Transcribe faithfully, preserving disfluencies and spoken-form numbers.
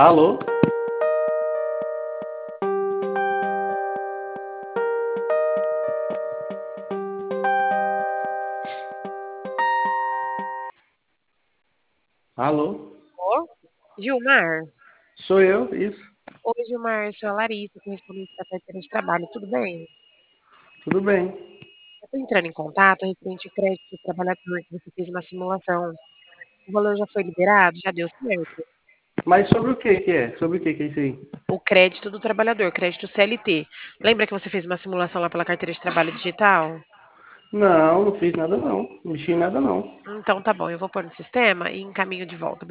Alô? Alô? Ô, Gilmar? Sou eu, isso. Oi, Gilmar, sou a Larissa, correspondente da carteira de trabalho, tudo bem? Tudo bem. Eu tô entrando em contato referente ao crédito do trabalhador, que você fez uma simulação. O valor já foi liberado? Já deu certo? Mas sobre o que que é? Sobre o que que é isso aí? O crédito do trabalhador, crédito C L T. Lembra que você fez uma simulação lá pela carteira de trabalho digital? Não, não fiz nada não. Não mexi em nada não. Então tá bom, eu vou pôr no sistema e encaminho de volta.